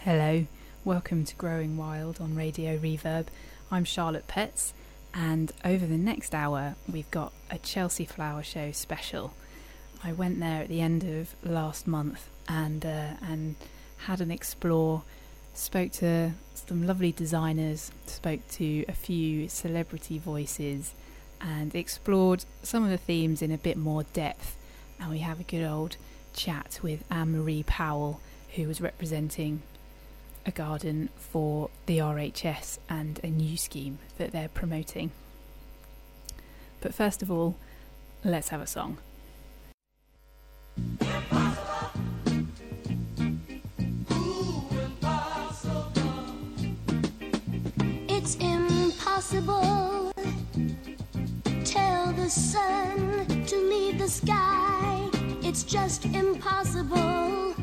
Hello, welcome to Growing Wild on Radio Reverb. I'm Charlotte Petts, and over the next hour we've got a Chelsea Flower Show special. I went there at the end of last month and had an explore, spoke to some lovely designers, spoke to a few celebrity voices, and explored some of the themes in a bit more depth. And we have a good old chat with Anne-Marie Powell, who was representing a garden for the RHS and a new scheme that they're promoting. But first of all, let's have a song. It's impossible. Tell the sun to leave the sky. It's just impossible.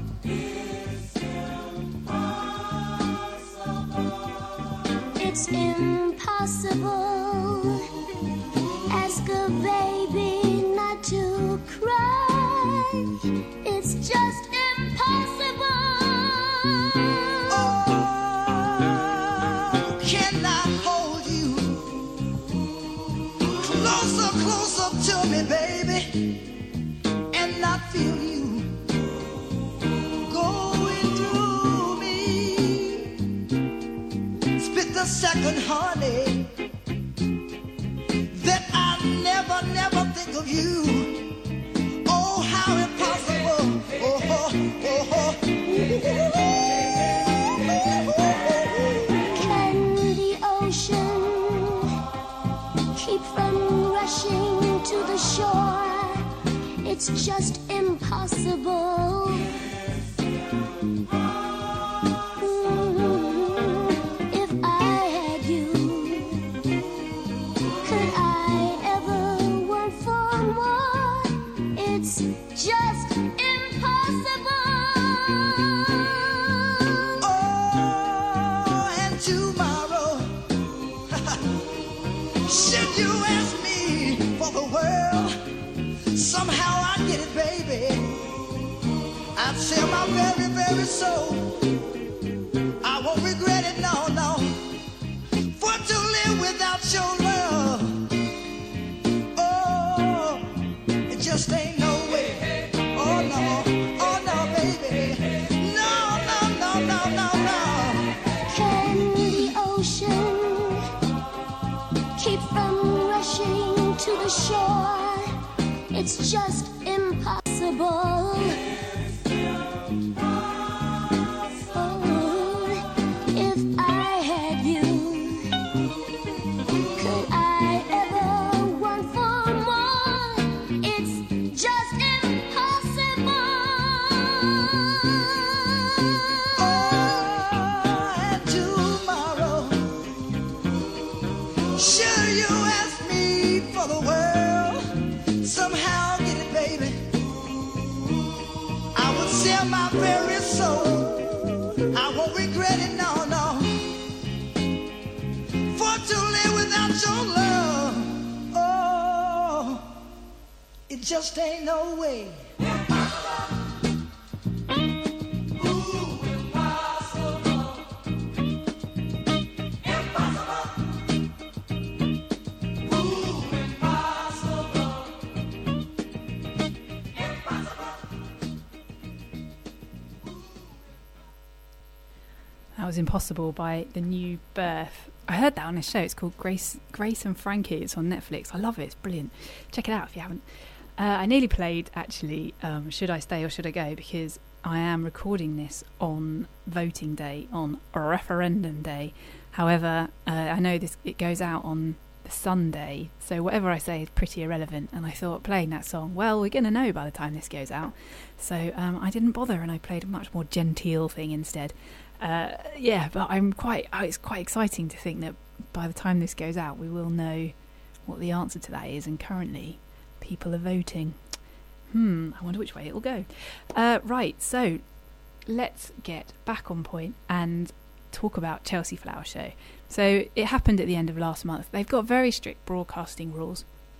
It's impossible. Ask a baby not to cry. It's just impossible. Oh, can I hold you closer, closer to me, baby, and not feel you going through me? Spit the second, honey, that I never think of you. Oh, how impossible. Oh, oh, oh, oh. Can the ocean keep from rushing to the shore? It's just impossible. If I had you, could I ever want for more? It's just impossible. Oh, and tomorrow, should you ask me for the world, somehow I'd get it, baby. I'd sell my very, very soul. I won't regret it, no, no. For to live without your love, oh, it just ain't no way. Oh, no, baby. No, no, no, no, no, no. Can the ocean keep from rushing to the shore? It's just impossible. Oh, if I had you, could I ever want for more? It's just impossible. Oh, and tomorrow, sure you ask me for the world, somehow I'll get it, baby. I would sell my very soul. I won't regret it, no, no. For to live without your love, oh, it just ain't no way. That was Impossible by The New Birth. I heard that on a show. It's called Grace and Frankie. It's on Netflix. I love it. It's brilliant. Check it out if you haven't. I nearly played, actually, Should I Stay or Should I Go? Because I am recording this on voting day, on referendum day. However, I know it goes out on the Sunday, so whatever I say is pretty irrelevant. And I thought playing that song, well, we're going to know by the time this goes out. So I didn't bother, and I played a much more genteel thing instead. But it's quite exciting to think that by the time this goes out, we will know what the answer to that is, and currently people are voting. I wonder which way it'll go. Right, so let's get back on point and talk about Chelsea Flower Show. So it happened at the end of last month. They've got very strict broadcasting rules,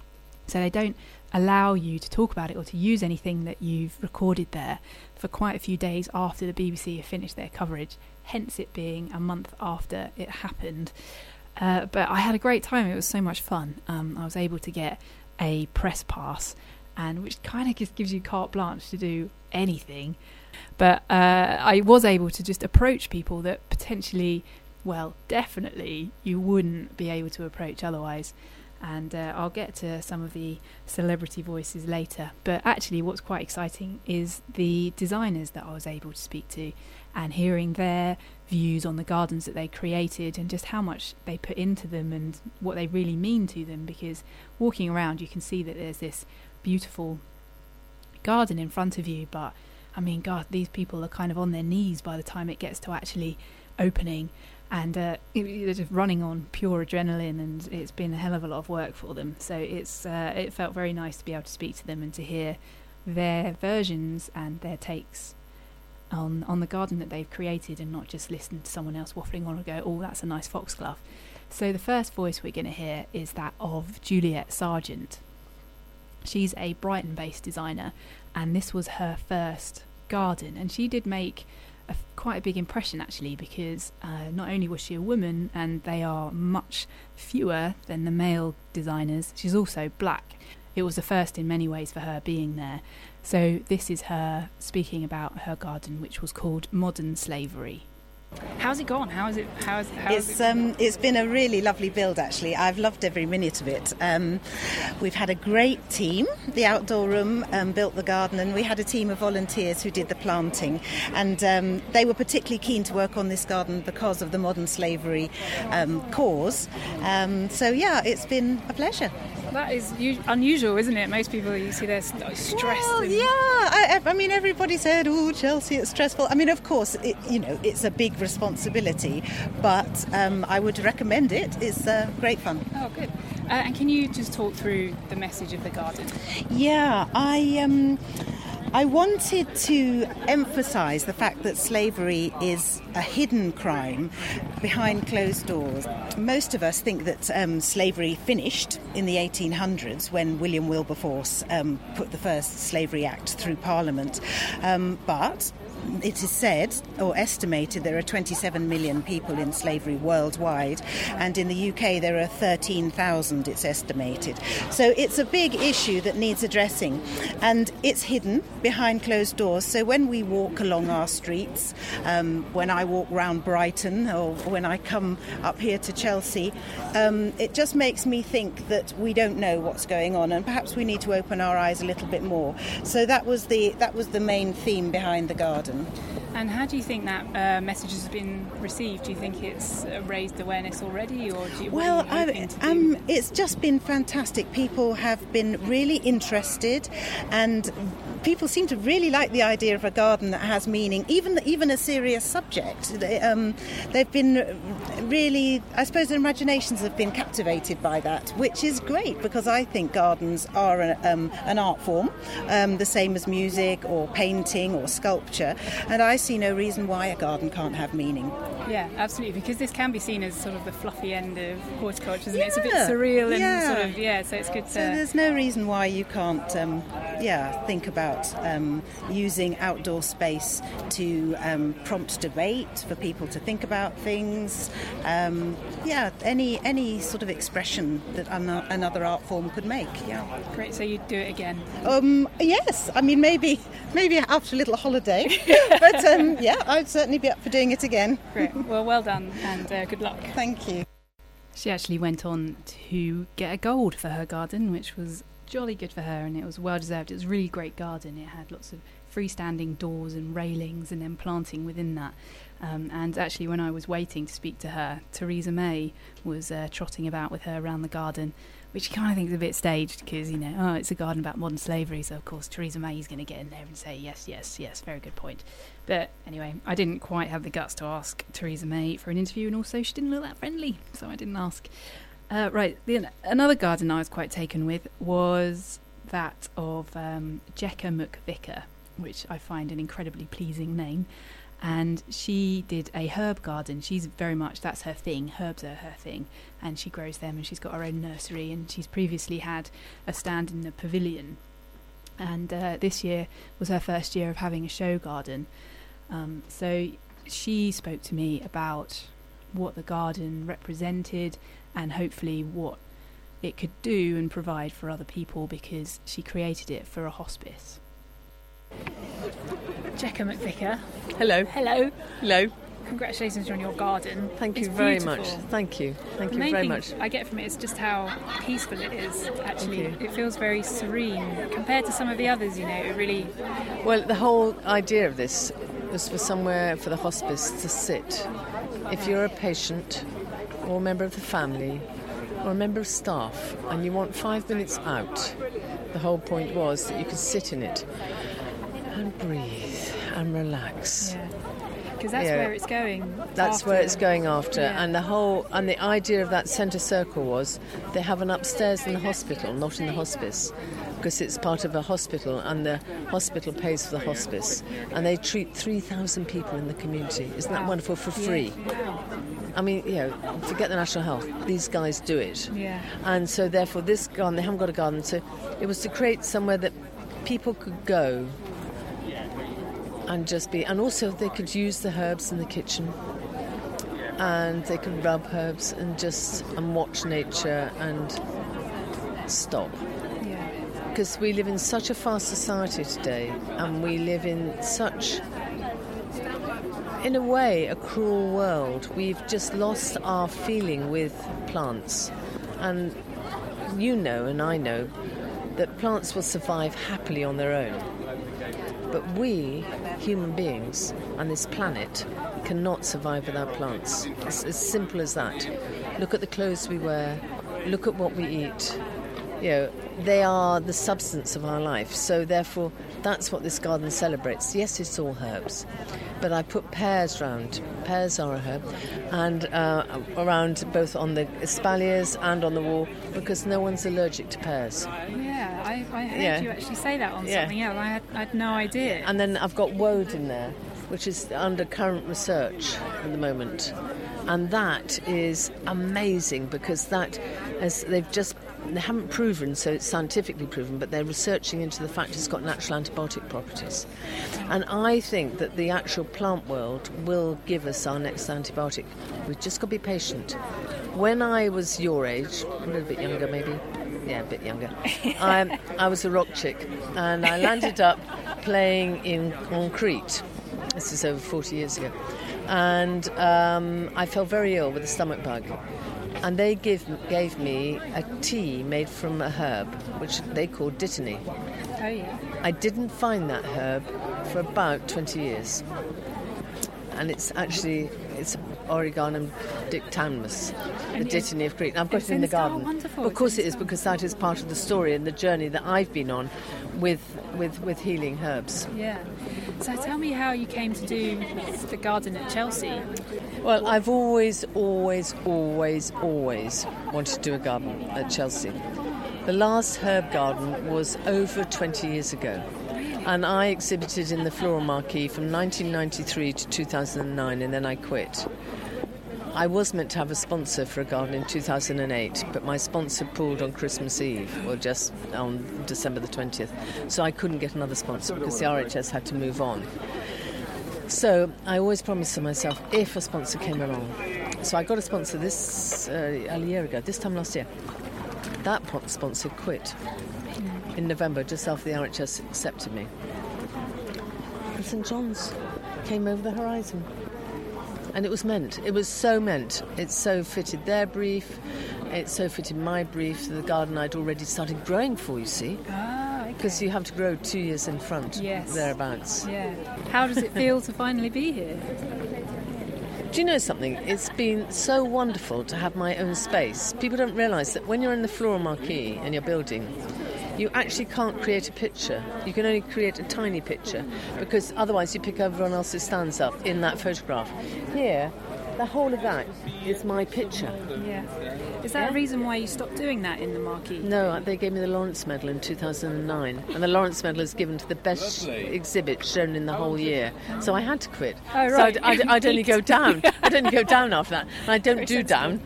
So they don't allow you to talk about it or to use anything that you've recorded there for quite a few days after the BBC have finished their coverage, hence it being a month after it happened. But I had a great time. It was so much fun. I was able to get a press pass, and which kind of just gives you carte blanche to do anything. But I was able to just approach people that potentially, well, definitely you wouldn't be able to approach otherwise. And I'll get to some of the celebrity voices later. But actually what's quite exciting is the designers that I was able to speak to, and hearing their views on the gardens that they created and just how much they put into them and what they really mean to them. Because walking around you can see that there's this beautiful garden in front of you, but I mean, God, these people are kind of on their knees by the time it gets to actually opening. And they're just running on pure adrenaline, and it's been a hell of a lot of work for them. So it felt very nice to be able to speak to them and to hear their versions and their takes on the garden that they've created, and not just listen to someone else waffling on and go, oh, that's a nice foxglove. So the first voice we're going to hear is that of Juliet Sargent. She's a Brighton-based designer, and this was her first garden, and she did make quite a big impression actually, because not only was she a woman, and they are much fewer than the male designers, she's also black. It was the first in many ways for her being there. So this is her speaking about her garden, which was called Modern Slavery. How's it gone? It's been a really lovely build, actually. I've loved every minute of it. We've had a great team. The outdoor room built the garden, and we had a team of volunteers who did the planting. And they were particularly keen to work on this garden because of the modern slavery cause. So, yeah, it's been a pleasure. That is unusual, isn't it? Most people, you see, they're stressed. Well, yeah. I mean, everybody said, oh, Chelsea, it's stressful. I mean, of course, it's a big responsibility, but I would recommend it. It's great fun. Oh, good. And can you just talk through the message of the garden? Yeah, I wanted to emphasise the fact that slavery is a hidden crime behind closed doors. Most of us think that slavery finished in the 1800s when William Wilberforce put the first Slavery Act through Parliament, but it is said or estimated there are 27 million people in slavery worldwide, and in the UK there are 13,000, it's estimated. So it's a big issue that needs addressing, and it's hidden behind closed doors. So when we walk along our streets, when I walk round Brighton or when I come up here to Chelsea, it just makes me think that we don't know what's going on, and perhaps we need to open our eyes a little bit more. So that was the main theme behind the garden. And how do you think that message has been received? Do you think it's raised awareness already, or do you? Well, it's just been fantastic. People have been really interested, and people seem to really like the idea of a garden that has meaning, even a serious subject. They've been really, I suppose, their imaginations have been captivated by that, which is great, because I think gardens are an art form, the same as music or painting or sculpture, and I see no reason why a garden can't have meaning. Yeah, absolutely, because this can be seen as sort of the fluffy end of horticulture, isn't it? It's a bit surreal and sort of, so it's good to... So there's no reason why you can't, think about using outdoor space to prompt debate, for people to think about things. Any sort of expression that another art form could make. Yeah. Great. So you'd do it again? Yes. I mean, maybe after a little holiday, but I'd certainly be up for doing it again. Great. Well done, and good luck. Thank you. She actually went on to get a gold for her garden, which was jolly good for her, and it was well deserved. It was a really great garden. It had lots of freestanding doors and railings, and then planting within that. And actually, when I was waiting to speak to her, Theresa May was trotting about with her around the garden, which you kind of think is a bit staged, because, it's a garden about modern slavery, so of course Theresa May is going to get in there and say, yes, very good point. But anyway, I didn't quite have the guts to ask Theresa May for an interview, and also she didn't look that friendly, so I didn't ask. Another garden I was quite taken with was that of Jekka McVicker, which I find an incredibly pleasing name. and she did a herb garden. That's her thing. Herbs are her thing, and she grows them, and she's got her own nursery, and she's previously had a stand in the pavilion. And this year was her first year of having a show garden. So she spoke to me about what the garden represented and hopefully what it could do and provide for other people, because she created it for a hospice. Jekka McVicker. Hello. Hello. Hello. Congratulations on your garden. Thank you It's very beautiful. much. Thank you. Thank The you main very thing much. I get from it is just how peaceful it is, actually. Thank you. It feels very serene compared to some of the others, it really... Well, the whole idea of this was for somewhere for the hospice to sit. If you're a patient or a member of the family or a member of staff and you want 5 minutes out, the whole point was that you could sit in it and breathe and relax. Yeah. Because that's where it's going. That's where it's going after. Yeah. And the idea of that centre circle was they have an upstairs in the hospital, not in the hospice, because it's part of a hospital and the hospital pays for the hospice. And they treat 3,000 people in the community. Isn't that wonderful, for free? Wow. I mean, forget the national health. These guys do it. Yeah. And so therefore this garden, they haven't got a garden, so it was to create somewhere that people could go and just be, and also they could use the herbs in the kitchen, and they could rub herbs and watch nature and stop. Yeah. Because we live in such a fast society today, and we live in such, in a way, a cruel world. We've just lost our feeling with plants, and and I know that plants will survive happily on their own. But we, human beings, and this planet cannot survive without plants. It's as simple as that. Look at the clothes we wear, look at what we eat. They are the substance of our life. So therefore, that's what this garden celebrates. Yes, it's all herbs, but I put pears round. Pears are a herb, and around both on the espaliers and on the wall, because no one's allergic to pears. Yeah, I heard you actually say that on something else. I had no idea. And then I've got woad in there, which is under current research at the moment. And that is amazing, because that, as they haven't proven, so it's scientifically proven, but they're researching into the fact it's got natural antibiotic properties. And I think that the actual plant world will give us our next antibiotic. We've just got to be patient. When I was your age, a little bit younger maybe, a bit younger, I was a rock chick, and I landed up playing on Crete. This is over 40 years ago. And I fell very ill with a stomach bug. And they gave me a tea made from a herb, which they call dittany. Oh, yeah. I didn't find that herb for about 20 years. And it's Origanum dictamnus, the dittany of Crete. And I've got it in the garden. Wonderful. Of course it is, because that is part of the story and the journey that I've been on with healing herbs. Yeah. So tell me how you came to do the garden at Chelsea. Well, I've always wanted to do a garden at Chelsea. The last herb garden was over 20 years ago. And I exhibited in the Floral Marquee from 1993 to 2009, and then I quit. I was meant to have a sponsor for a garden in 2008, but my sponsor pulled on Christmas Eve, or just on December the 20th. So I couldn't get another sponsor because the RHS had to move on. So I always promised to myself, if a sponsor came along. So I got a sponsor a year ago, this time last year. That sponsor quit in November, just after the RHS accepted me. And St John's came over the horizon. And it was meant. It was so meant. It so fitted their brief. It so fitted my brief. The garden I'd already started growing for, you see. Ah, okay. Because you have to grow 2 years in front, thereabouts. Yeah. How does it feel to finally be here? Do you know something? It's been so wonderful to have my own space. People don't realise that when you're in the Floral Marquee and you're building, you actually can't create a picture. You can only create a tiny picture, because otherwise you pick everyone else's stands up in that photograph. Here, the whole of that is my picture. Yeah. Is that a reason why you stopped doing that in the marquee? No, they gave me the Lawrence Medal in 2009, and the Lawrence Medal is given to the best exhibit shown in the whole year. So I had to quit. Oh, right. So I'd only go down. I'd only go down after that. And I don't do down.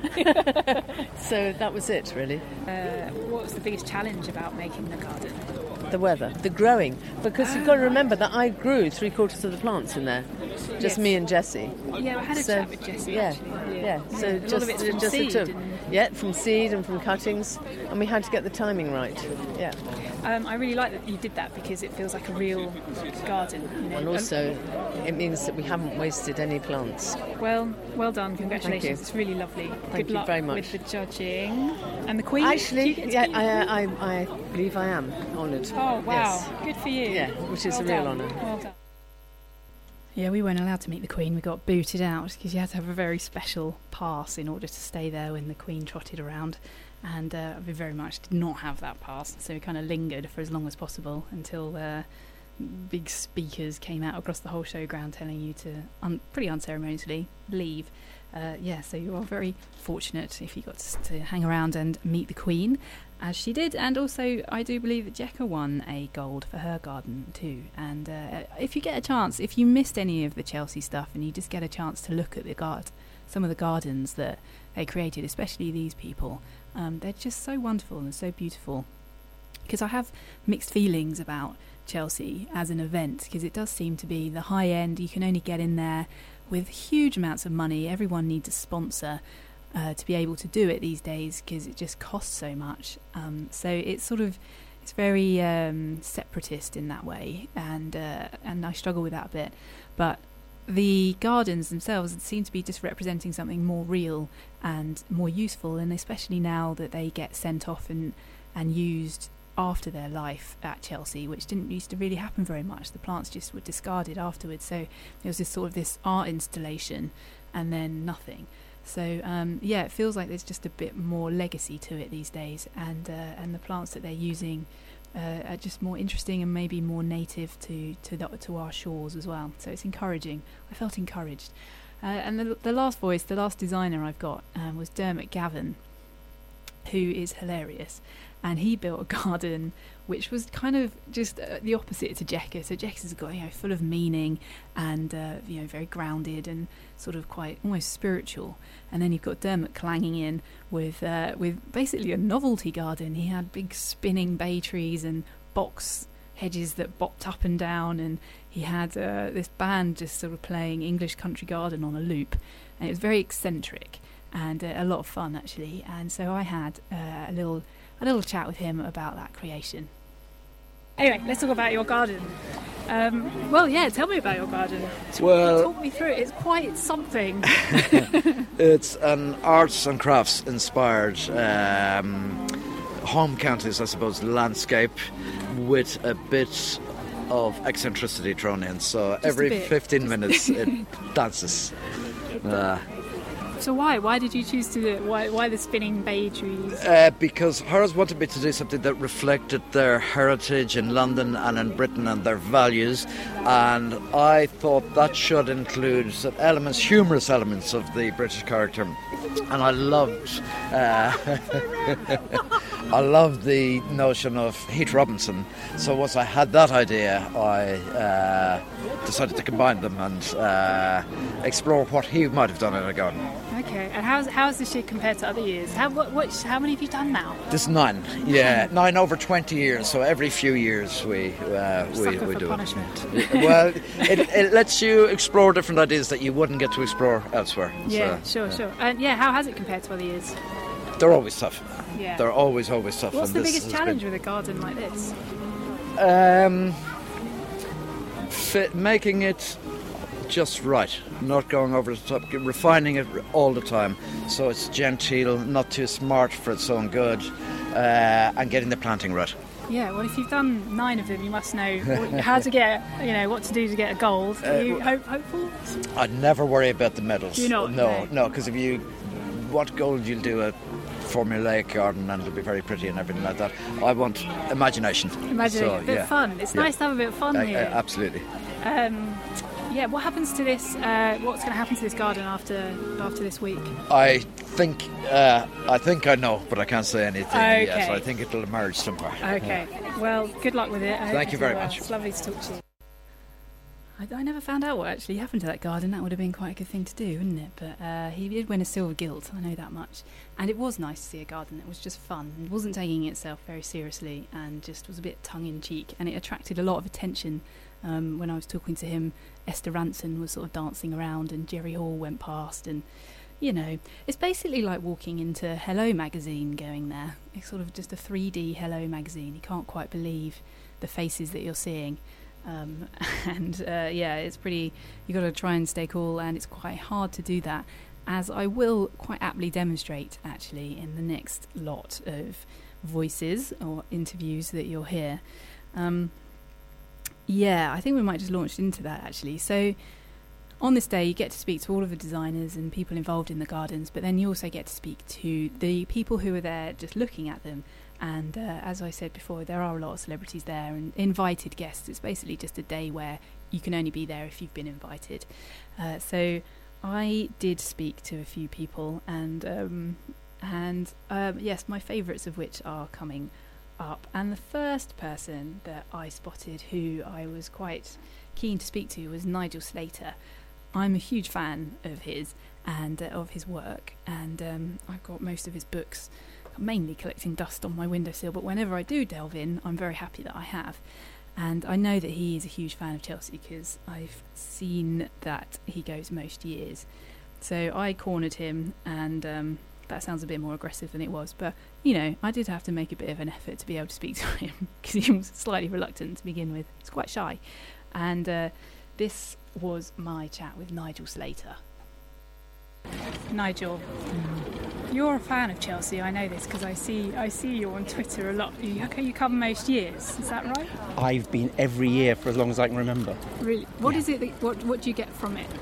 So that was it, really. What was the biggest challenge about making the garden? The weather, the growing, because you've got to remember that I grew 3/4 of the plants in there, just me and Jessie. Yeah, I had a chat with Jessie. Actually. Yeah. So a lot of it's from seed. From seed and from cuttings, and we had to get the timing right. Yeah. I really like that you did that because it feels like a real garden. And also, it means that we haven't wasted any plants. Well done. Congratulations. Thank you. It's really lovely. Thank you luck very much. with the judging and the Queen. Actually, I believe I am honoured. Oh wow! Yes. Good for you. Yeah, which is a real honour. Well done. Yeah, we weren't allowed to meet the Queen. We got booted out because you had to have a very special pass in order to stay there when the Queen trotted around. And we very much did not have that pass, so we kind of lingered for as long as possible until big speakers came out across the whole showground telling you to pretty unceremoniously leave. So you are very fortunate if you got to hang around and meet the Queen, as she did. And also, I do believe that Jekka won a gold for her garden too. And if you get a chance, if you missed any of the Chelsea stuff and you just get a chance to look at some of the gardens that they created, especially these people, they're just so wonderful and so beautiful. Because I have mixed feelings about Chelsea as an event, because it does seem to be the high end. You can only get in there with huge amounts of money. Everyone needs a sponsor to be able to do it these days, because it just costs so much. So it's very separatist in that way, and I struggle with that a bit. But the gardens themselves seem to be just representing something more real and more useful, and especially now that they get sent off and used after their life at Chelsea, which didn't used to really happen very much. The plants just were discarded afterwards, so there was this art installation and then nothing. So it feels like there's just a bit more legacy to it these days, and the plants that they're using are just more interesting and maybe more native to our shores as well. So it's encouraging. I felt encouraged. And the last designer I've got was Dermot Gavin, who is hilarious. And he built a garden which was kind of just the opposite to Jekka. So Jekka's got full of meaning and very grounded and sort of quite almost spiritual. And then you've got Dermot clanging in with basically a novelty garden. He had big spinning bay trees and box hedges that bopped up and down, and he had this band just sort of playing English Country Garden on a loop, and it was very eccentric and a lot of fun actually. And so I had a little chat with him about that creation. Anyway, let's talk about your garden. Tell me about your garden. Talk me through it. It's quite something. It's an arts and crafts inspired home counties, I suppose, landscape with a bit of eccentricity thrown in. So just every 15 minutes it dances. So why did you choose to do it? Why the spinning bay trees? Because Harrods wanted me to do something that reflected their heritage in London and in Britain and their values, and I thought that should include humorous elements of the British character. And I loved the notion of Heath Robinson. So once I had that idea, I decided to combine them and explore what he might have done in a garden. Okay, and how's this year compared to other years? How many have you done now? This is 9. Yeah, 9 over 20 years. So every few years we do punishment. it. Well, it lets you explore different ideas that you wouldn't get to explore elsewhere. Yeah, so, sure. And how has it compared to other years? They're always tough. Yeah. They're always tough. What's the biggest challenge with a garden like this? Making it just right, not going over the top, refining it all the time so it's genteel, not too smart for its own good, and getting the planting right. Yeah, well, if you've done 9 of them, you must know how to get, what to do to get a gold. Are you hopeful? I'd never worry about the medals. You're not? No, because if you want gold, you'll do a formulaic garden and it'll be very pretty and everything like that. I want imagination. A bit of fun. It's nice to have a bit of fun here. Absolutely. Yeah, what happens to this? What's going to happen to this garden after this week? I think I know, but I can't say anything. Okay. Yes, I think it'll emerge somewhere. Okay. Well, good luck with it. Thank you very much. It's lovely to talk to you. I never found out what actually happened to that garden. That would have been quite a good thing to do, wouldn't it? But he did win a silver gilt, I know that much. And it was nice to see a garden that was just fun. It wasn't taking itself very seriously and just was a bit tongue-in-cheek. And it attracted a lot of attention. When I was talking to him, Esther Ranson was sort of dancing around and Jerry Hall went past. And, you know, it's basically like walking into Hello magazine going there. It's sort of just a 3D Hello magazine. You can't quite believe the faces that you're seeing. Yeah, it's pretty, you got to try and stay cool, and it's quite hard to do that, as I will quite aptly demonstrate actually in the next lot of voices or interviews that you'll hear. I think we might just launch into that actually. So on this day you get to speak to all of the designers and people involved in the gardens, but then you also get to speak to the people who are there just looking at them. And as I said before, there are a lot of celebrities there and invited guests. It's basically just a day where you can only be there if you've been invited. So I did speak to a few people, and yes, my favourites of which are coming up. And the first person that I spotted who I was quite keen to speak to was Nigel Slater. I'm a huge fan of his and of his work, and I've got most of his books. I'm mainly collecting dust on my windowsill, but whenever I do delve in, I'm very happy that I have. And I know that he is a huge fan of Chelsea because I've seen that he goes most years. So I cornered him, and that sounds a bit more aggressive than it was, but you know, I did have to make a bit of an effort to be able to speak to him because he was slightly reluctant to begin with. He's quite shy. And this was my chat with Nigel Slater. Nigel, you're a fan of Chelsea. I know this because I see you on Twitter a lot. You cover most years, is that right? I've been every year for as long as I can remember. Really? What is it? What do you get from it?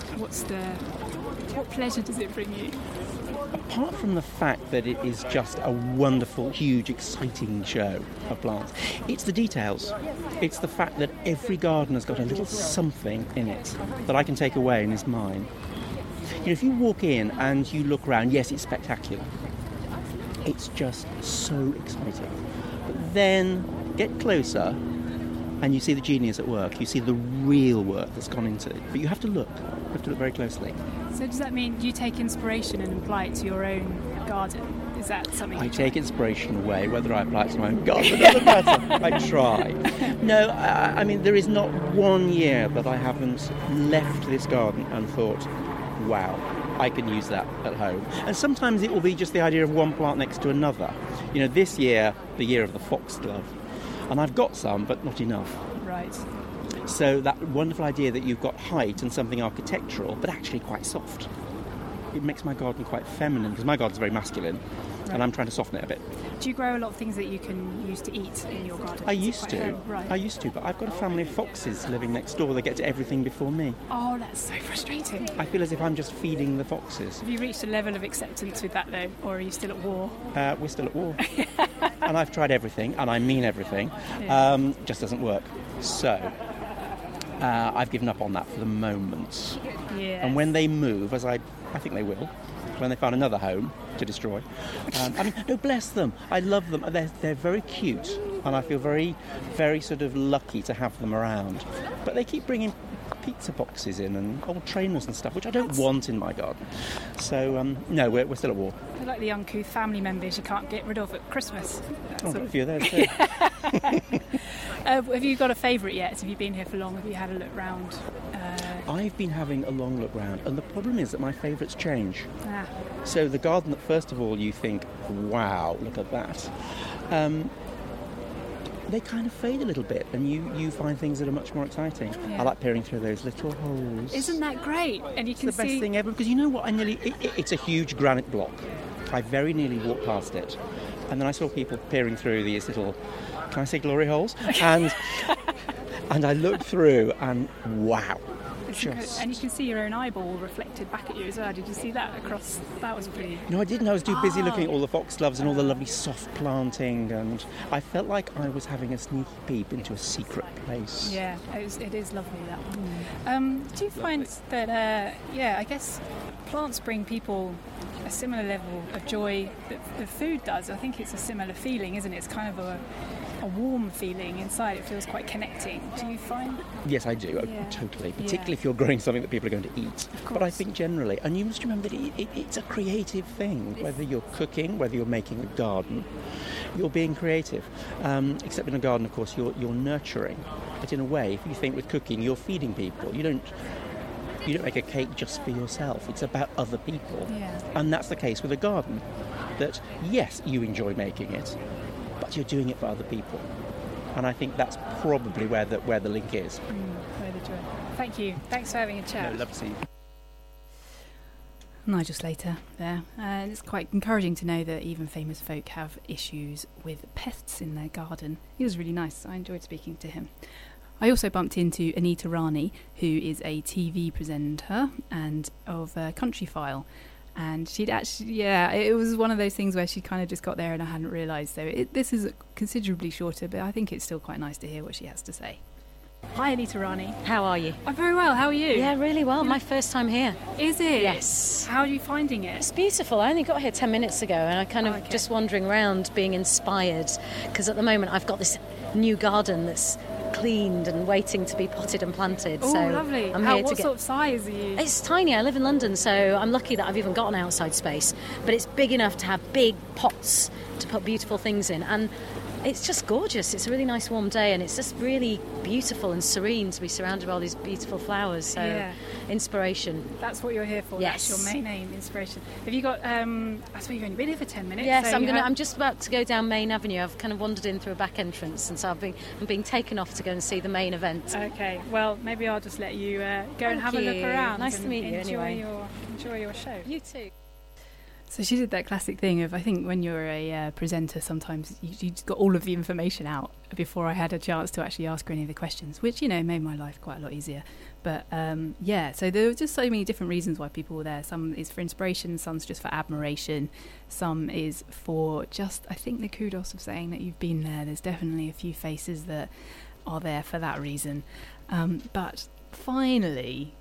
What pleasure does it bring you? Apart from the fact that it is just a wonderful, huge, exciting show of plants, it's the details. It's the fact that every gardener's got a little something in it that I can take away and is mine. You know, if you walk in and you look around, yes, it's spectacular. It's just so exciting. But then get closer and you see the genius at work. You see the real work that's gone into it. But you have to look. You have to look very closely. So does that mean you take inspiration and apply it to your own garden? Is that something I take inspiration away, whether I apply it to my own garden, it doesn't matter. I try. No, I mean, there is not one year that I haven't left this garden and thought, wow, I can use that at home. And sometimes it will be just the idea of one plant next to another. You know, this year, the year of the foxglove. And I've got some, but not enough. Right. So that wonderful idea that you've got height and something architectural, but actually quite soft. It makes my garden quite feminine, because my garden's very masculine, and I'm trying to soften it a bit. Do you grow a lot of things that you can use to eat in your garden? I used to. Right. I used to, but I've got a family of foxes living next door. They get to everything before me. Oh, that's so frustrating. I feel as if I'm just feeding the foxes. Have you reached a level of acceptance with that, though, or are you still at war? We're still at war. And I've tried everything, and I mean everything. Yeah. Just doesn't work. So I've given up on that for the moment. Yes. And when they move, as I think they will, when they find another home to destroy. I mean, no, bless them. I love them. They're very cute, and I feel very, very sort of lucky to have them around. But they keep bringing pizza boxes in and old trainers and stuff, which I don't want in my garden. So, no, we're still at war. They're like the uncouth family members you can't get rid of at Christmas. I've got a few of those too. Have you got a favourite yet? Have you been here for long? Have you had a look round? I've been having a long look round, and the problem is that my favourites change. Ah. So the garden that first of all you think, wow, look at that, they kind of fade a little bit, and you find things that are much more exciting. Yeah. I like peering through those little holes. Isn't that great? And you It's can the best thing ever, because you know what, it's a huge granite block. I very nearly walked past it, and then I saw people peering through these little, can I say glory holes? And I looked through, and wow. And you can see your own eyeball reflected back at you as well. Did you see that across? That was pretty. No, I didn't. I was too busy looking at all the foxgloves and all the lovely soft planting, and I felt like I was having a sneaky peep into a secret place. Yeah, it is lovely, that one. Do you find that, I guess plants bring people a similar level of joy that the food does? I think it's a similar feeling, isn't it? It's kind of a warm feeling inside. It feels quite connecting. Do you find? Yes, I do. Totally. Particularly if you're growing something that people are going to eat. But I think generally, and you must remember that it's a creative thing. Whether you're cooking, whether you're making a garden, you're being creative. Except in a garden, of course, you're nurturing. But in a way, if you think with cooking, you're feeding people. You don't make a cake just for yourself. It's about other people. Yeah. And that's the case with a garden. That, yes, you enjoy making it, but you're doing it for other people. And I think that's probably where the link is. Where the joy. Thank you. Thanks for having a chat. No, love to see you. Nigel Slater there. And it's quite encouraging to know that even famous folk have issues with pests in their garden. He was really nice. I enjoyed speaking to him. I also bumped into Anita Rani, who is a TV presenter and of Country File. And she'd actually, it was one of those things where she kind of just got there and I hadn't realised. So this is considerably shorter, but I think it's still quite nice to hear what she has to say. Hi, Anita Rani. How are you? I'm very well. How are you? Yeah, really well. My first time here. Is it? Yes. How are you finding it? It's beautiful. I only got here 10 minutes ago and I kind of just wandering around being inspired because at the moment I've got this new garden that's cleaned and waiting to be potted and planted. Oh, so lovely. I'm What sort of size are you? It's tiny. I live in London, so I'm lucky that I've even got an outside space. But it's big enough to have big pots to put beautiful things in. And it's just gorgeous. It's a really nice warm day and it's just really beautiful and serene to be surrounded by all these beautiful flowers. So inspiration. That's what you're here for. Yes. That's your main aim, inspiration. Have you got, I suppose you've only been here for 10 minutes. Yes, so I'm just about to go down Main Avenue. I've kind of wandered in through a back entrance and so I'm being taken off to go and see the main event. Okay, well, maybe I'll just let you go and have a look around. Nice to meet you anyway. Enjoy your show. You too. So she did that classic thing of, I think when you're a presenter, sometimes you got all of the information out before I had a chance to actually ask her any of the questions, which, made my life quite a lot easier. But, so there were just so many different reasons why people were there. Some is for inspiration, some's just for admiration, some is for just, I think, the kudos of saying that you've been there. There's definitely a few faces that are there for that reason. But finally,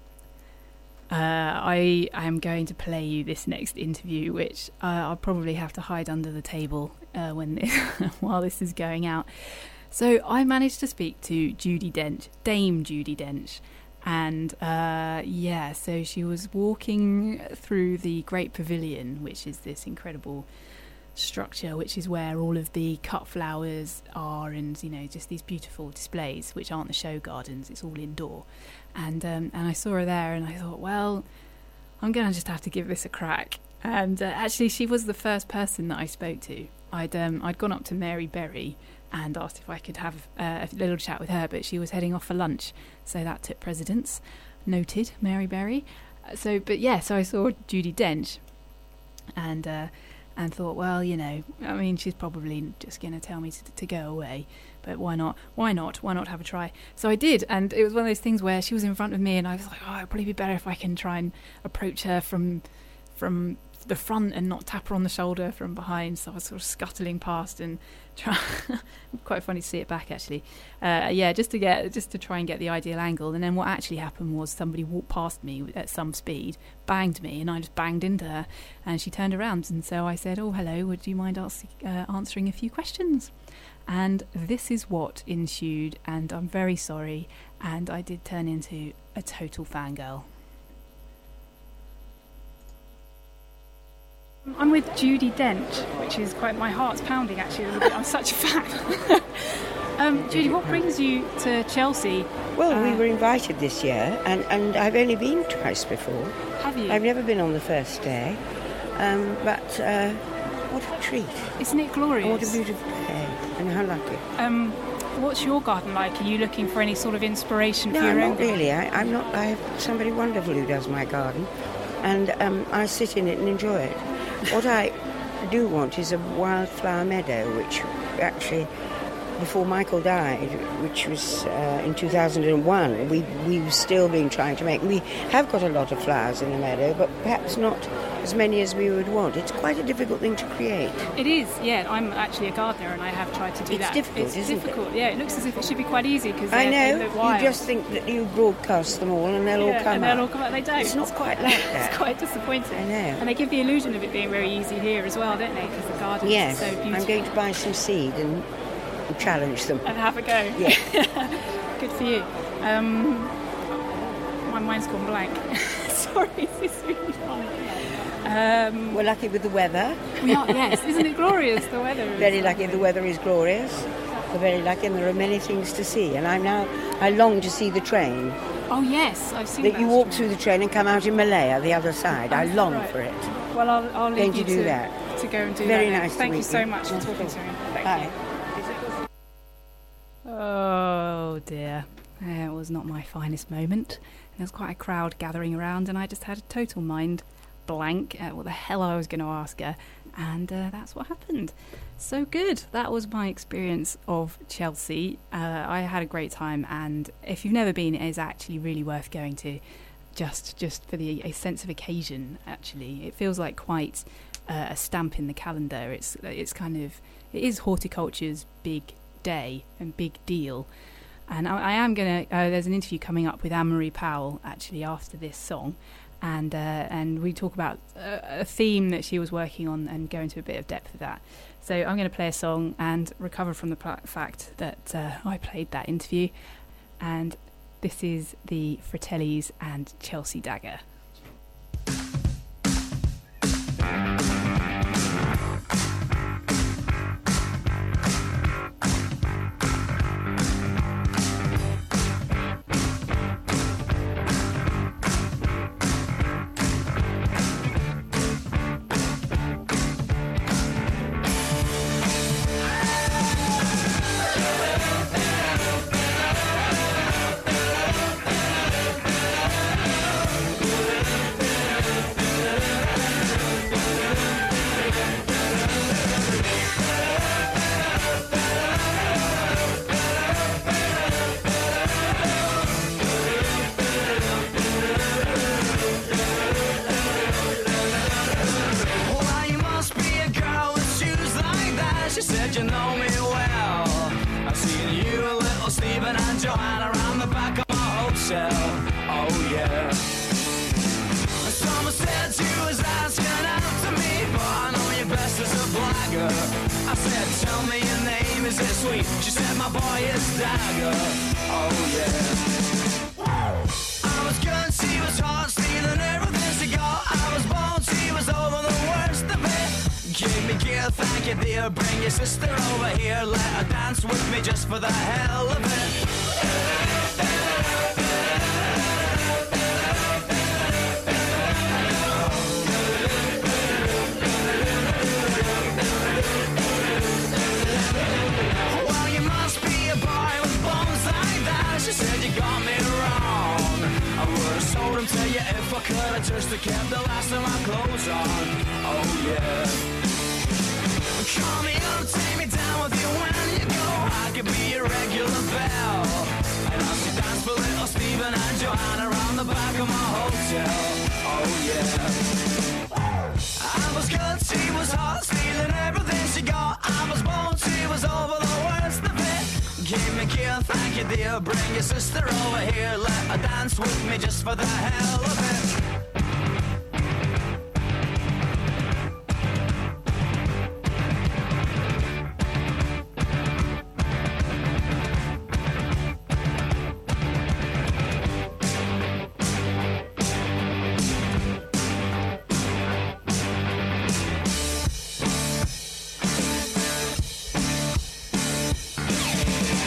I am going to play you this next interview, which I'll probably have to hide under the table while this is going out. So I managed to speak to Judi Dench, Dame Judi Dench, and so she was walking through the Great Pavilion, which is this incredible structure, which is where all of the cut flowers are, and just these beautiful displays, which aren't the show gardens. It's all indoor. And I saw her there, and I thought, well, I'm going to just have to give this a crack. And actually, she was the first person that I spoke to. I'd gone up to Mary Berry and asked if I could have a little chat with her, but she was heading off for lunch, so that took precedence. Noted, Mary Berry. So I saw Judi Dench, and thought, well, she's probably just going to tell me to go away, but why not have a try? So I did, and it was one of those things where she was in front of me and I was like, it'd probably be better if I can try and approach her from the front and not tap her on the shoulder from behind. So I was sort of scuttling past and quite funny to see it back, actually. Just to try and get the ideal angle. And then what actually happened was somebody walked past me at some speed, banged me, and I just banged into her, and she turned around. And so I said, "Oh, hello, would you mind answering a few questions?" And this is what ensued, and I'm very sorry, and I did turn into a total fangirl. I'm with Judi Dench, which is quite, my heart's pounding actually a little bit. I'm such a fan. Judi, what brings you to Chelsea? Well, we were invited this year, and I've only been twice before. Have you? I've never been on the first day, but what a treat. Isn't it glorious? What a beautiful day, and how lucky. What's your garden like? Are you looking for any sort of inspiration for your own? No, not really. I'm not. I have somebody wonderful who does my garden, and I sit in it and enjoy it. What I do want is a wildflower meadow, which actually before Michael died, which was in 2001, we were still trying to make. We have got a lot of flowers in the meadow, but perhaps not as many as we would want. It's quite a difficult thing to create. It is, yeah. I'm actually a gardener and I have tried to do that. It's difficult, yeah. It looks as if it should be quite easy because I know. They look wild. You just think that you broadcast them all and they'll all come out. They don't. It's not quite like that. It's quite disappointing. I know. And they give the illusion of it being very easy here as well, don't they? Because the garden is so beautiful. I'm going to buy some seed and challenge them. And have a go. Yeah. Good for you. My mind's gone blank. Sorry, this is really fun. We're lucky with the weather. We are, yes. Isn't it glorious, the weather? Very lucky. The weather is glorious. We're very lucky and there are many things to see. And I long to see the train. Oh, yes. I've seen that. You walk through the train and come out in Malaya, the other side. I long for it. Well, I'll leave you do that. To go and do very that. Nice Thank you so you. much for talking to me. Bye. You. Oh, dear. It was not my finest moment. There was quite a crowd gathering around and I just had a total mind blank at what the hell I was going to ask her, and that's what happened. So good. That was my experience of Chelsea. I had a great time, and if you've never been, it is actually really worth going to, just for a sense of occasion. Actually, it feels like quite a stamp in the calendar. It's kind of, it is horticulture's big day and big deal. And I am going to, there's an interview coming up with Anne-Marie Powell actually after this song, and we talk about a theme that she was working on and go into a bit of depth with that. So I'm going to play a song and recover from the fact that I played that interview, and this is the Fratellis and Chelsea Dagger. Bring your sister over here, let her dance with me just for the hell of it. Well, you must be a boy with bones like that. She said you got me wrong. I would have sold them to you if I could. I just kept the last of my clothes on. Oh yeah. Call me up, take me down with you when you go. I could be your regular belle. And I'll see dance for little Stephen and Joanna around the back of my hotel. Oh yeah. I was good, she was hot, stealing everything she got. I was bold, she was over the worst of it. Give me a kiss, thank you dear. Bring your sister over here, let her dance with me just for the hell of it.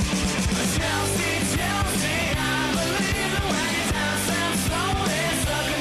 Chelsea, I believe that when you dance and slowly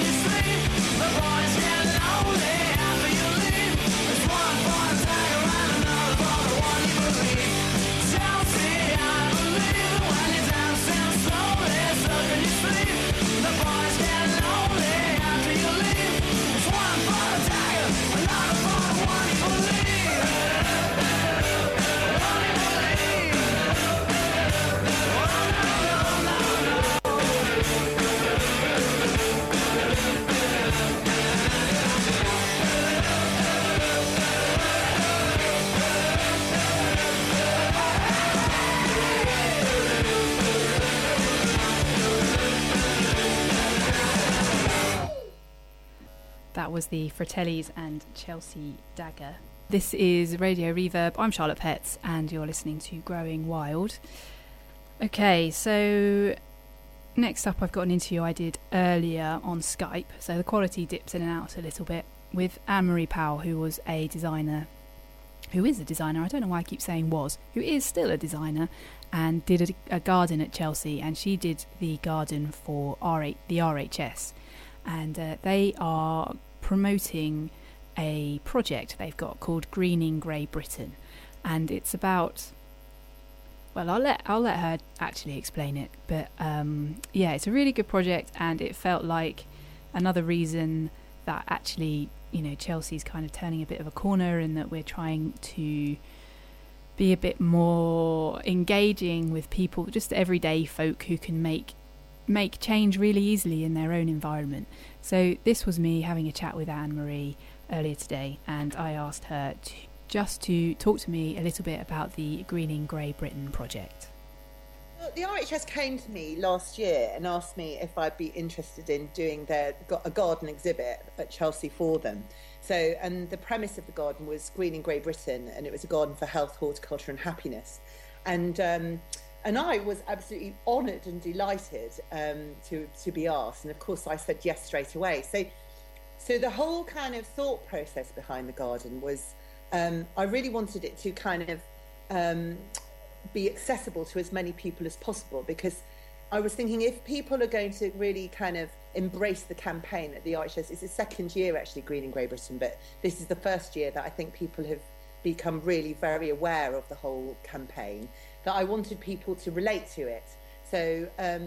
That was the Fratellis and Chelsea Dagger. This is Radio Reverb. I'm Charlotte Petts, and you're listening to Growing Wild. Okay, so next up I've got an interview I did earlier on Skype, so the quality dips in and out a little bit, with Anne-Marie Powell, who is a designer, I don't know why I keep saying was, who is still a designer, and did a garden at Chelsea, and she did the garden for the RHS, and they are promoting a project they've got called Greening Grey Britain, and it's about, well, I'll let her actually explain it, but yeah, it's a really good project, and it felt like another reason that actually, you know, Chelsea's kind of turning a bit of a corner, and that we're trying to be a bit more engaging with people, just everyday folk who can make change really easily in their own environment. So this was me having a chat with Anne-Marie earlier today, and I asked her to talk to me a little bit about the Greening Grey Britain project. Well, the RHS came to me last year and asked me if I'd be interested in doing a garden exhibit at Chelsea for them. So, and the premise of the garden was Greening Grey Britain, and it was a garden for health, horticulture and happiness. And I was absolutely honoured and delighted to be asked. And of course I said yes straight away. So the whole kind of thought process behind the garden was, I really wanted it to kind of be accessible to as many people as possible, because I was thinking, if people are going to really kind of embrace the campaign at the RHS, it's the second year actually, Greening Grey Britain, but this is the first year that I think people have become really very aware of the whole campaign, that I wanted people to relate to it. So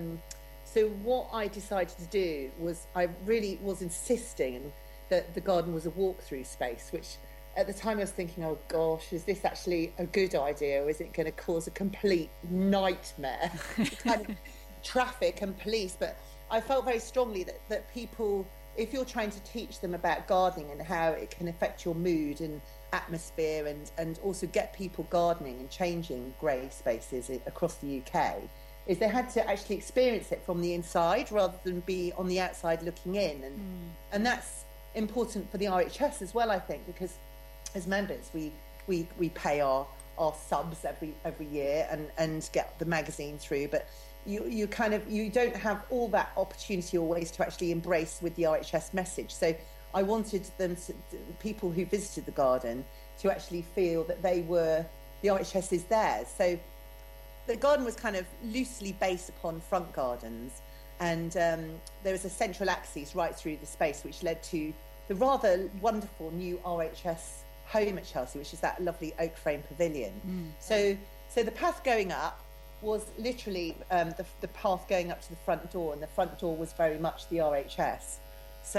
what I decided to do was, I really was insisting that the garden was a walk-through space, which at the time I was thinking, oh gosh, is this actually a good idea, or is it going to cause a complete nightmare, kind of traffic and police? But I felt very strongly that people, if you're trying to teach them about gardening and how it can affect your mood and atmosphere, and also get people gardening and changing grey spaces across the UK, is they had to actually experience it from the inside rather than be on the outside looking in. And that's important for the RHS as well, I think, because as members we pay our subs every year and get the magazine through, but you don't have all that opportunity always to actually embrace with the RHS message. So I wanted people who visited the garden to actually feel that the RHS is theirs. So the garden was kind of loosely based upon front gardens, and there was a central axis right through the space, which led to the rather wonderful new RHS home at Chelsea, which is that lovely oak frame pavilion. So the path going up was literally the path going up to the front door, and the front door was very much the RHS. So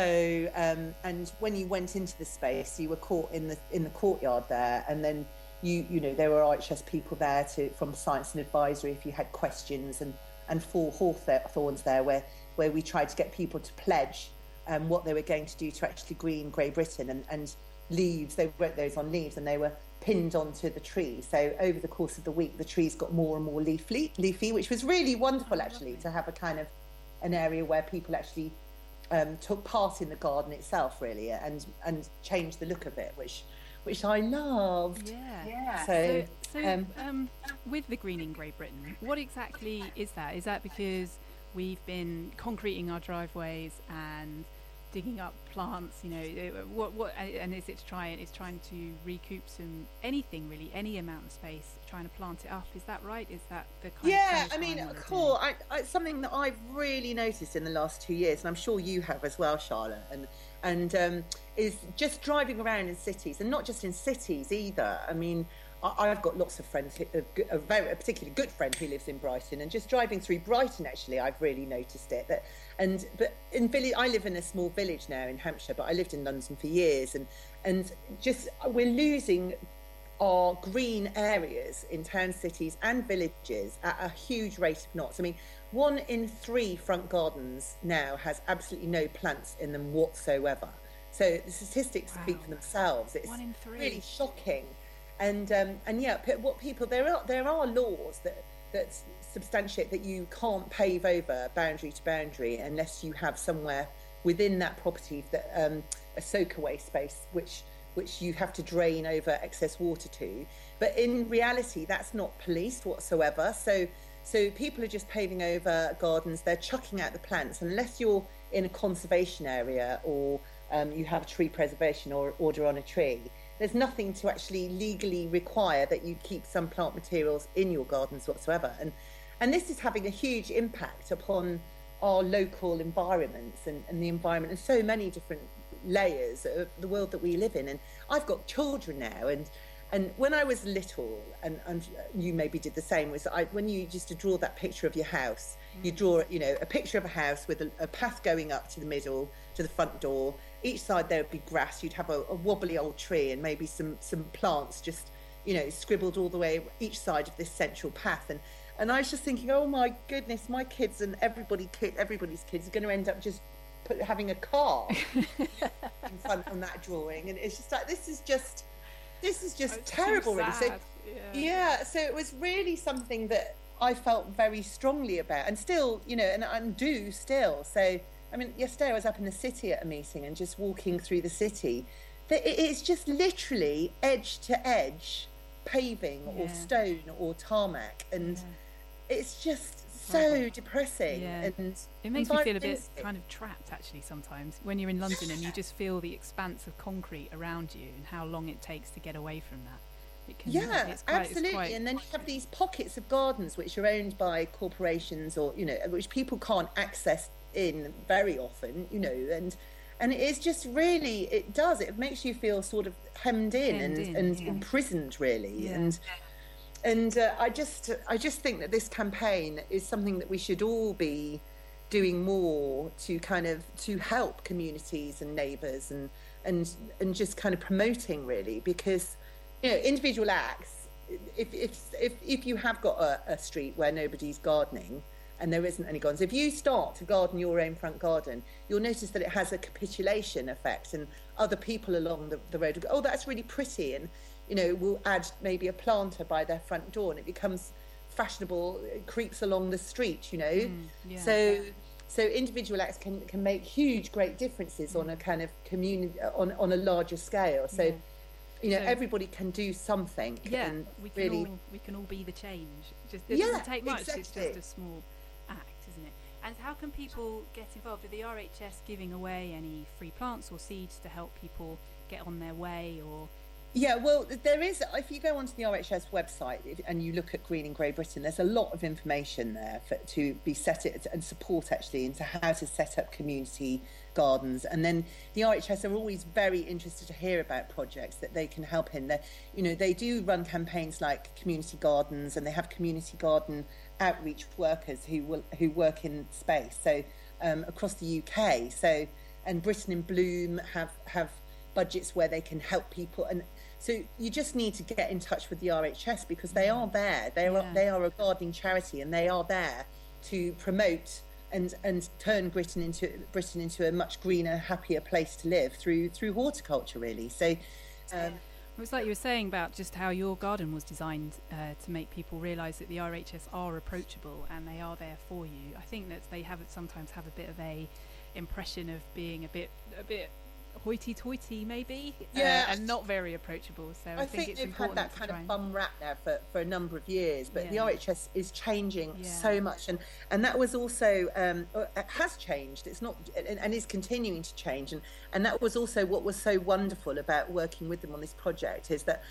and when you went into the space, you were caught in the courtyard there, and then you know there were RHS people there from science and advisory if you had questions, and 4 hawthorns there where we tried to get people to pledge what they were going to do to actually green Grey Britain, and leaves, they wrote those on leaves and they were pinned onto the tree. So over the course of the week, the trees got more and more leafy, which was really wonderful actually, to have a kind of an area where people actually took part in the garden itself really, and changed the look of it, which I loved. Yeah. So with the Greening Grey Britain, what exactly is that? Is that because we've been concreting our driveways and digging up plants, you know, what and is it trying to recoup any amount of space, trying to plant it up? Is that right? Is that the kind of I mean, cool. Something that I've really noticed in the last 2 years, and I'm sure you have as well, Charlotte, and is just driving around in cities, and not just in cities either. I mean, I've got lots of friends, a particularly good friend who lives in Brighton, and just driving through Brighton, actually, I've really noticed it. But in village, I live in a small village now in Hampshire, but I lived in London for years, and just we're losing our green areas in town, cities, and villages at a huge rate of knots. I mean, 1 in 3 front gardens now has absolutely no plants in them whatsoever. So the statistics speak for themselves. It's 1 in 3. Really shocking. And yeah, what people, there are laws that substantiate that you can't pave over boundary to boundary unless you have somewhere within that property, that a soakaway space, which you have to drain over excess water to. But in reality, that's not policed whatsoever. So people are just paving over gardens. They're chucking out the plants. Unless you're in a conservation area or you have a tree preservation or order on a tree, there's nothing to actually legally require that you keep some plant materials in your gardens whatsoever. And this is having a huge impact upon our local environments and the environment and so many different layers of the world that we live in. And I've got children now, and when I was little, and you maybe did the same, was when you used to draw that picture of your house, you draw a picture of a house with a path going up to the middle, to the front door. Each side there would be grass. You'd have a wobbly old tree and maybe some plants just scribbled all the way each side of this central path. And I was just thinking, oh my goodness, my kids and everybody's kids are going to end up just having a car in front on that drawing. And it's just like, this is just terrible, really. So so it was really something that I felt very strongly about, and still, and do still. So I mean, yesterday I was up in the city at a meeting and just walking through the city. It's just literally edge to edge paving or stone or tarmac, and it's just so depressing. And it makes me feel a bit kind of trapped, actually, sometimes when you're in London and you just feel the expanse of concrete around you and how long it takes to get away from that. Absolutely. And then you have these pockets of gardens which are owned by corporations or which people can't access in very often, and it is just really, it makes you feel sort of hemmed in and imprisoned, really. And I just think that this campaign is something that we should all be doing more to to help communities and neighbours and just kind of promoting, really, because individual acts, if you have got a street where nobody's gardening and there isn't any gardens, if you start to garden your own front garden, you'll notice that it has a capitulation effect, and other people along the road will go, oh, that's really pretty, and we'll add maybe a planter by their front door, and it becomes fashionable, it creeps along the street, So individual acts can make huge, great differences on a kind of community, on a larger scale. So everybody can do something. We can all be the change. It doesn't take much. Exactly. It's just a small act, isn't it? And how can people get involved? Are the RHS giving away any free plants or seeds to help people get on their way, or? Yeah, well, there is. If you go onto the RHS website and you look at Greening Grey Britain, there's a lot of information there to be set it and support, actually, into how to set up community gardens. And then the RHS are always very interested to hear about projects that they can help in. They do run campaigns like community gardens, and they have community garden outreach workers who work in space. So across the UK. So, and Britain in Bloom have budgets where they can help people, and so you just need to get in touch with the RHS, because they are there. They are a gardening charity, and they are there to promote and turn Britain into a much greener, happier place to live through horticulture, really. So it's like you were saying about just how your garden was designed to make people realise that the RHS are approachable and they are there for you. I think that they sometimes have a bit of a impression of being a bit hoity-toity, maybe, and not very approachable. So I think it's they've important had that kind of bum rap now for a number of years, but the RHS is changing so much, and that was also it has changed. It's not, and is continuing to change, and that was also what was so wonderful about working with them on this project, is that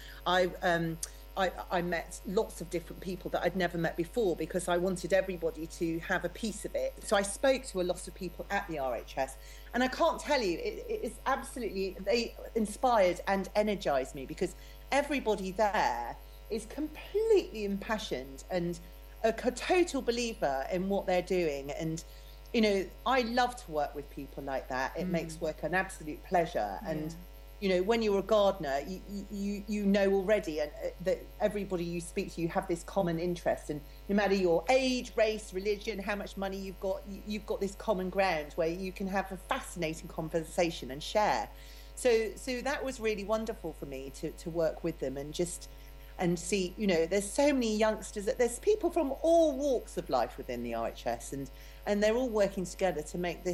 I met lots of different people that I'd never met before, because I wanted everybody to have a piece of it. So I spoke to a lot of people at the RHS, and I can't tell you, it is absolutely, they inspired and energised me, because everybody there is completely impassioned and a total believer in what they're doing. And I love to work with people like that. It makes work an absolute pleasure. And when you're a gardener, you know already, and that everybody you speak to, you have this common interest, and no matter your age, race, religion, how much money you've got this common ground where you can have a fascinating conversation and share. So that was really wonderful for me to work with them and see, there's so many youngsters, there's people from all walks of life within the RHS, and they're all working together to make this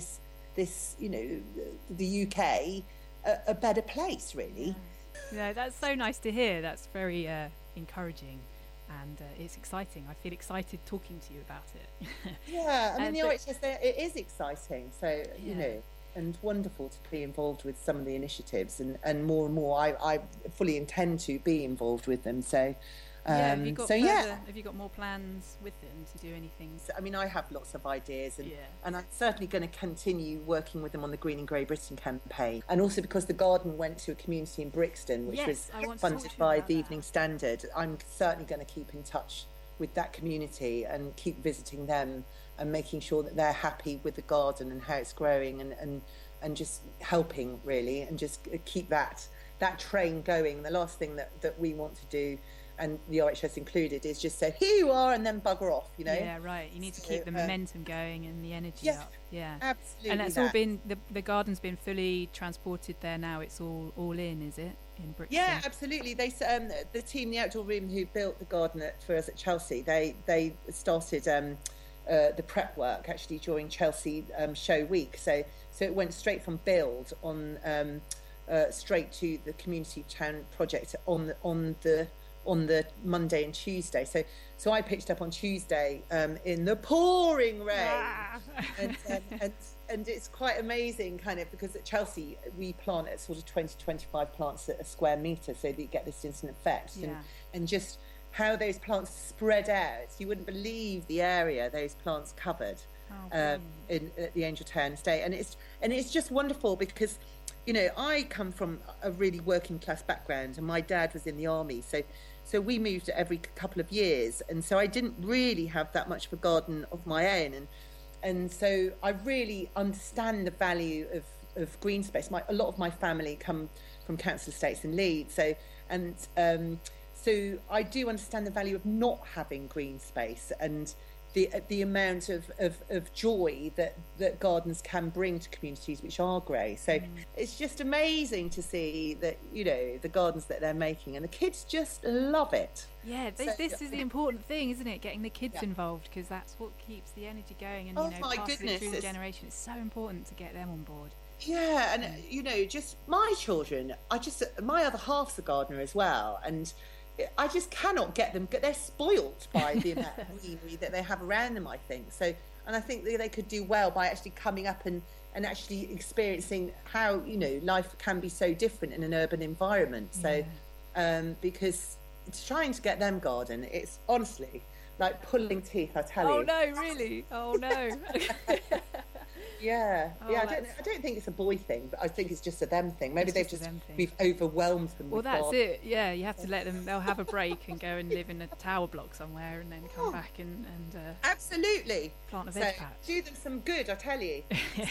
this, the UK a better place, really. Yeah, that's so nice to hear. That's very encouraging, and it's exciting. I feel excited talking to you about it. Yeah, I mean, the RHS there, it is exciting. So, and wonderful to be involved with some of the initiatives, and more. I fully intend to be involved with them. So, have you got more plans with them to do anything? I mean, I have lots of ideas, and I'm certainly going to continue working with them on the Green and Grey Britain campaign, and also because the garden went to a community in Brixton, which was funded by the Evening Standard. I'm certainly going to keep in touch with that community and keep visiting them and making sure that they're happy with the garden and how it's growing, and just helping, really, and just keep that train going. The last thing that we want to do, and the RHS included, is just say, here you are, and then bugger off, Yeah, right. You need to keep the momentum going and the energy up. Yeah, absolutely. And that's all been, the garden's been fully transported there now. It's all in, is it, in Brixton? Yeah, absolutely. They the team, the Outdoor Room, who built the garden for us at Chelsea, they started the prep work actually during Chelsea show week. So it went straight from build on straight to the community town project on the Monday and Tuesday. So I pitched up on Tuesday in the pouring rain, and it's quite amazing, kind of, because at Chelsea we plant at sort of 20-25 plants at a square metre, so that you get this instant effect, and just how those plants spread out. You wouldn't believe the area those plants covered at the Angeltown estate, and it's just wonderful because, I come from a really working class background, and my dad was in the army, so we moved every couple of years, and so I didn't really have that much of a garden of my own, and so I really understand the value of green space. A lot of my family come from council estates in Leeds, so I do understand the value of not having green space, and the amount of joy that gardens can bring to communities which are grey. So it's just amazing to see that, the gardens that they're making, and the kids just love it. Yeah, this is the important thing, isn't it? Getting the kids involved, because that's what keeps the energy going, and passes it through the generation. It's so important to get them on board. Yeah, and just my children, my other half's a gardener as well, and I just cannot get them. They're spoilt by the amount of greenery that they have around them, I think. So, and I think they could do well by actually coming up and actually experiencing how, life can be so different in an urban environment. So, because trying to get them garden, it's honestly like pulling teeth, I tell you. Oh no, really? Oh no. Yeah, I don't think it's a boy thing, but I think it's just a them thing. Maybe we've overwhelmed them. Well, that's it. Yeah, you have to let them. They'll have a break and go and live in a tower block somewhere, and then come back and absolutely plant a veg patch. Do them some good, I tell you.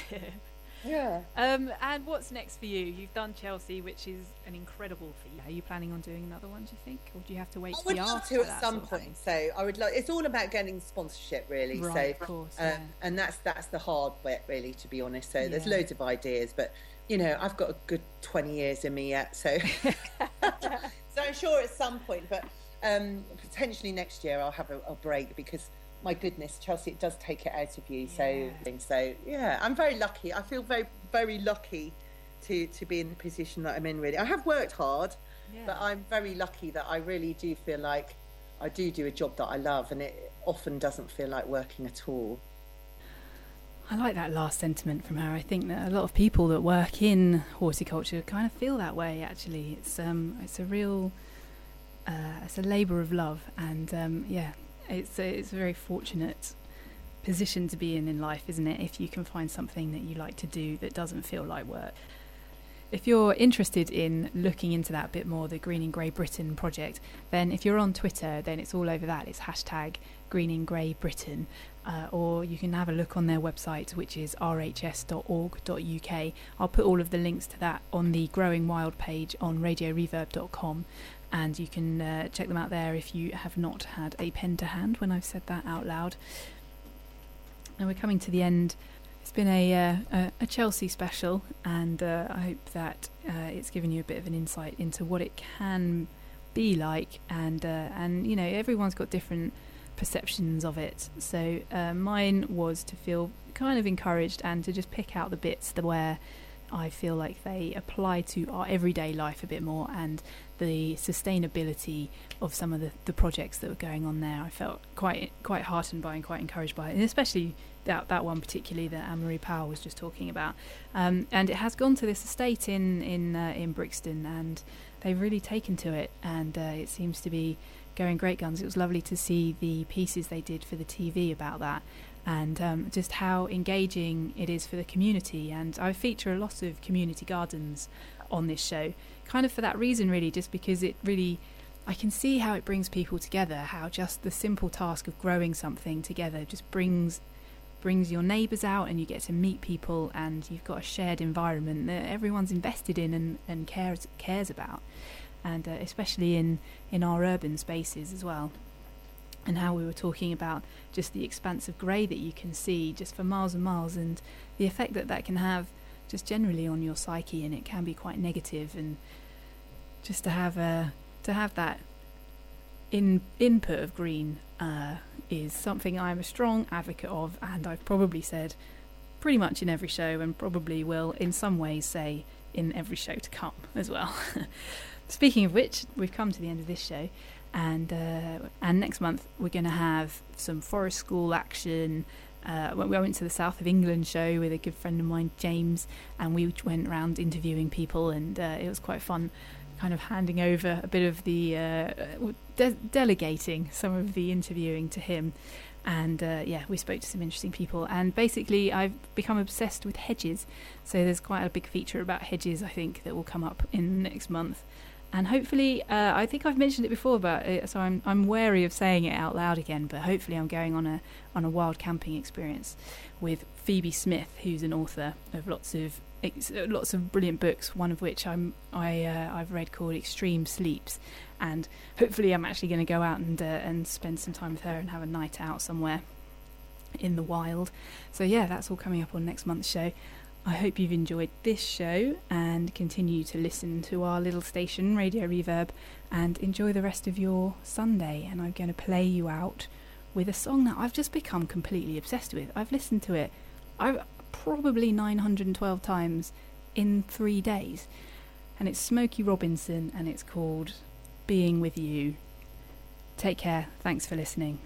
Yeah. And what's next for you? You've done Chelsea, which is an incredible feat. Are you planning on doing another one, do you think? Or do you have to wait till the after? I would love to at some point. So I would like, it's all about getting sponsorship, really. Right, so, of course. And that's the hard bit, really, to be honest. So there's loads of ideas, but I've got a good 20 years in me yet. So so I'm sure at some point, but potentially next year I'll have a break, because my goodness, Chelsea, it does take it out of you. So yeah, I'm very lucky. I feel very, very lucky to be in the position that I'm in, really. I have worked hard, but I'm very lucky that I really do feel like I do a job that I love, and it often doesn't feel like working at all. I like that last sentiment from her. I think that a lot of people that work in horticulture kind of feel that way, actually. It's a real it's a labour of love, and it's a very fortunate position to be in life, isn't it, if you can find something that you like to do that doesn't feel like work. If you're interested in looking into that a bit more, the Green and Grey Britain project, then if you're on Twitter, then it's all over that. It's #GreenandGreyBritain, or you can have a look on their website, which is rhs.org.uk. I'll put all of the links to that on the Growing Wild page on radioreverb.com, and you can check them out there if you have not had a pen to hand when I've said that out loud. And we're coming to the end. It's been a Chelsea special, and I hope that it's given you a bit of an insight into what it can be like, and everyone's got different perceptions of it. So mine was to feel kind of encouraged, and to just pick out the bits where I feel like they apply to our everyday life a bit more, and the sustainability of some of the projects that were going on there. I felt quite heartened by and quite encouraged by it, and especially that one particularly that Anne-Marie Powell was just talking about. And it has gone to this estate in Brixton, and they've really taken to it, and it seems to be going great guns. It was lovely to see the pieces they did for the TV about that, and just how engaging it is for the community. And I feature a lot of community gardens on this show, kind of for that reason really, just because it really, I can see how it brings people together, how just the simple task of growing something together just brings your neighbours out, and you get to meet people, and you've got a shared environment that everyone's invested in and cares about, and especially in our urban spaces as well. And how we were talking about just the expanse of grey that you can see just for miles and miles, and the effect that can have just generally on your psyche, and it can be quite negative. And just to have that input of green is something I'm a strong advocate of, and I've probably said pretty much in every show, and probably will in some ways say in every show to come as well. Speaking of which, we've come to the end of this show, and next month we're going to have some forest school action. We went to the South of England show with a good friend of mine, James, and we went around interviewing people, and it was quite fun, kind of handing over a bit of the delegating some of the interviewing to him. And we spoke to some interesting people, and basically I've become obsessed with hedges, so there's quite a big feature about hedges, I think, that will come up in next month. And hopefully, I think I've mentioned it before, but so I'm wary of saying it out loud again. But hopefully, I'm going on a wild camping experience with Phoebe Smith, who's an author of lots of brilliant books. One of which I've read, called Extreme Sleeps, and hopefully, I'm actually going to go out and spend some time with her and have a night out somewhere in the wild. So yeah, that's all coming up on next month's show. I hope you've enjoyed this show and continue to listen to our little station, Radio Reverb, and enjoy the rest of your Sunday. And I'm going to play you out with a song that I've just become completely obsessed with. I've listened to it probably 912 times in 3 days. And it's Smokey Robinson, and it's called Being With You. Take care. Thanks for listening.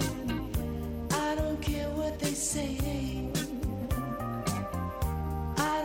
I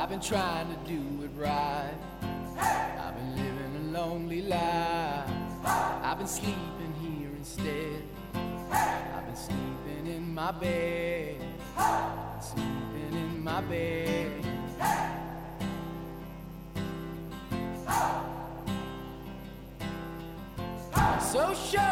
I've been trying to do it right. I've been living a lonely life. I've been sleeping here instead. I've been sleeping in my bed. I've been sleeping in my bed. So sure